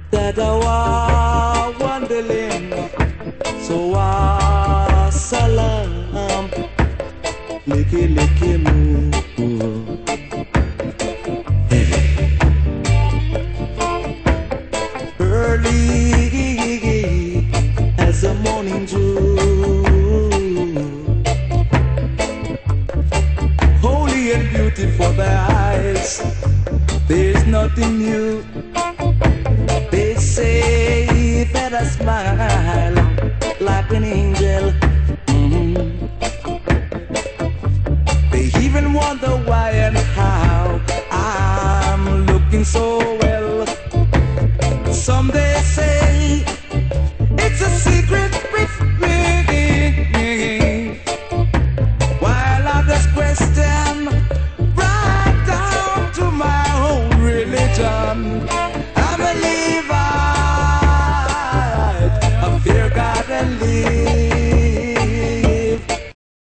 that I was wandering. So salam, licky licky moo. Early as the morning dew, holy and beautiful their eyes. There's nothing new. They say that I smile like an angel. They even wonder why and how I'm looking so well. Some they say it's a secret with me, while others question right down to my own religion.